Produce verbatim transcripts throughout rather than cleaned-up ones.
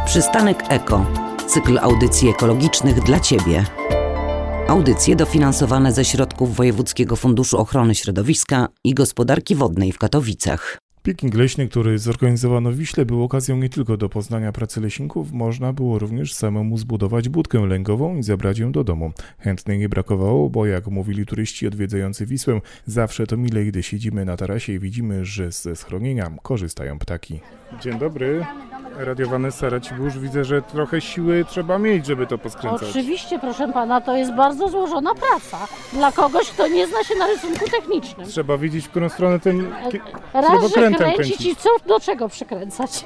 Przystanek Eko. Cykl audycji ekologicznych dla Ciebie. Audycje dofinansowane ze środków Wojewódzkiego Funduszu Ochrony Środowiska i Gospodarki Wodnej w Katowicach. Piknik leśny, który zorganizowano w Wiśle, był okazją nie tylko do poznania pracy leśników, można było również samemu zbudować budkę lęgową i zabrać ją do domu. Chętnych nie brakowało, bo jak mówili turyści odwiedzający Wisłę, zawsze to mile, gdy siedzimy na tarasie i widzimy, że ze schronienia korzystają ptaki. Dzień dobry. Radio Vanessa Racibusz. Widzę, że trochę siły trzeba mieć, żeby to poskręcać. Oczywiście, proszę pana, to jest bardzo złożona praca. Dla kogoś, kto nie zna się na rysunku technicznym. Trzeba wiedzieć, w którą stronę tym Raz, że kręcić i co, do czego przykręcać.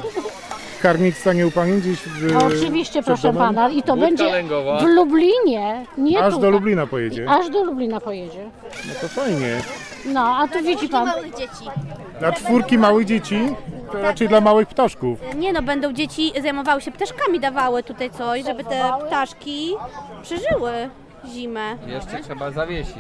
Karmik stanie u pani gdzieś w... Oczywiście, proszę domem? pana. I to Budka będzie lęgowa. w Lublinie. Nie Aż tutaj. do Lublina pojedzie? Aż do Lublina pojedzie. No to fajnie. No, a tu widzi pan... małych dzieci. Dla czwórki małych dzieci? To raczej dla małych ptaszków. Nie no, będą dzieci zajmowały się ptaszkami, dawały tutaj coś, żeby te ptaszki przeżyły zimę. Jeszcze trzeba zawiesić.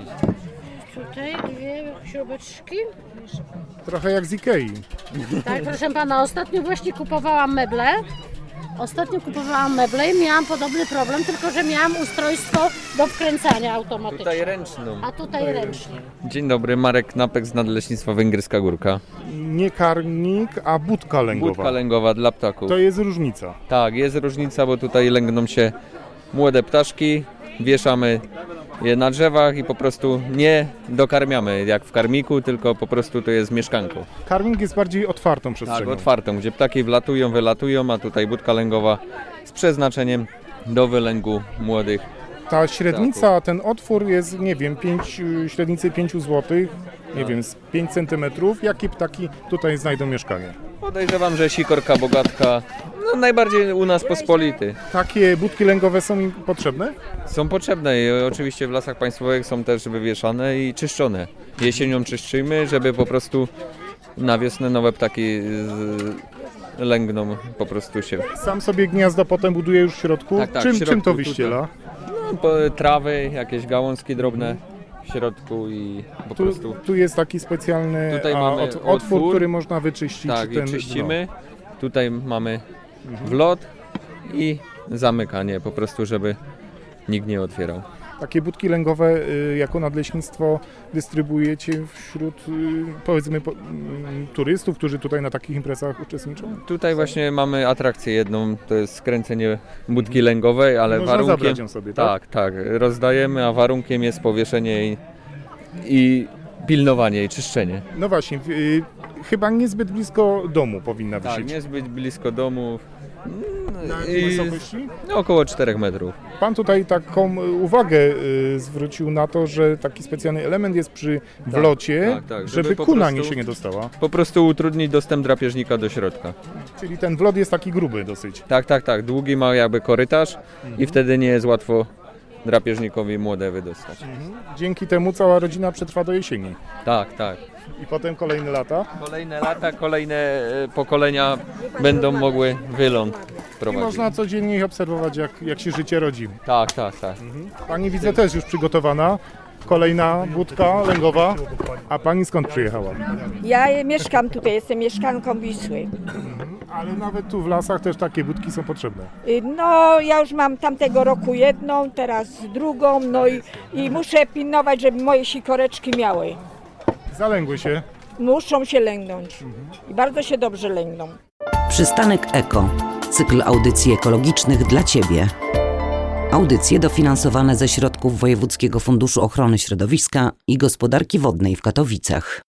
Tutaj dwie śrubeczki. Trochę jak z Ikei. Tak, proszę pana, ostatnio właśnie kupowałam meble. Ostatnio kupowałam meble i miałam podobny problem, tylko że miałam ustrojstwo do wkręcania automatyczne. Tutaj ręczną. A tutaj ręcznie. Dzień dobry, Marek Napek z Nadleśnictwa Węgierska Górka. Nie karmnik, a budka lęgowa. Budka lęgowa dla ptaków. To jest różnica. Tak, jest różnica, bo tutaj lęgną się młode ptaszki, wieszamy je na drzewach i po prostu nie dokarmiamy jak w karmiku, tylko po prostu to jest mieszkanką. Karmik jest bardziej otwartą przestrzenią. Tak, otwartą, gdzie ptaki wlatują, wylatują, a tutaj budka lęgowa z przeznaczeniem do wylęgu młodych. Ta średnica, ten otwór jest, nie wiem, pięć, średnicy pięć złotych, nie Tak. wiem, z pięć centymetrów. Jakie ptaki tutaj znajdą mieszkanie? Podejrzewam, że sikorka, bogatka, no najbardziej u nas pospolity. Takie budki lęgowe są im potrzebne? Są potrzebne i oczywiście w lasach państwowych są też wywieszane i czyszczone. Jesienią czyszczymy, żeby po prostu na wiosnę nowe ptaki z- lęgną po prostu się. Sam sobie gniazdo potem buduje już w środku? Tak, tak, czym, w środku czym to tutaj. wyściela? No, po, trawy, jakieś gałązki drobne w środku i po Tu, prostu tu jest taki specjalny Tutaj a, mamy od, otwór, otwór. który można wyczyścić. tak, i ten, czyścimy. Tutaj mamy wlot i zamykanie po prostu, żeby nikt nie otwierał. No. Takie budki lęgowe y, jako nadleśnictwo dystrybuujecie wśród y, powiedzmy po, y, turystów, którzy tutaj na takich imprezach uczestniczą? Tutaj właśnie mamy atrakcję jedną, to jest skręcenie budki lęgowej, ale Można warunkiem... zabrać ją sobie, tak? Tak, tak, rozdajemy, a warunkiem jest powieszenie i, i pilnowanie i czyszczenie. No właśnie, y, chyba niezbyt blisko domu powinna Tak, wisieć. niezbyt blisko domu. Na jakiej wysokości? No, około czterech metrów. Pan tutaj taką uwagę y, zwrócił na to, że taki specjalny element jest przy wlocie, tak, tak, żeby, żeby po kuna prostu- nie się nie dostała. Po prostu utrudnić dostęp drapieżnika do środka. Czyli ten wlot jest taki gruby dosyć. Tak, tak, tak. Długi ma jakby korytarz i wtedy nie jest łatwo drapieżnikowi młode wydostać. Dzięki temu cała rodzina przetrwa do jesieni. Tak, tak. I potem kolejne lata. Kolejne lata, kolejne e, pokolenia będą mogły wyląd I prowadzić. można codziennie ich obserwować, jak, jak się życie rodzi. Tak, tak, tak. Pani widzę też już przygotowana. Kolejna budka lęgowa. A pani skąd przyjechała? Ja mieszkam tutaj, jestem mieszkanką Wisły. Ale nawet tu w lasach też takie budki są potrzebne. Y, No, ja już mam tamtego roku jedną, teraz drugą, no i, i muszę pilnować, żeby moje sikoreczki miały. Zalęgły się. Muszą się lęgnąć i bardzo się dobrze lęgną. Przystanek Eko. Cykl audycji ekologicznych dla Ciebie. Audycje dofinansowane ze środków Wojewódzkiego Funduszu Ochrony Środowiska i Gospodarki Wodnej w Katowicach.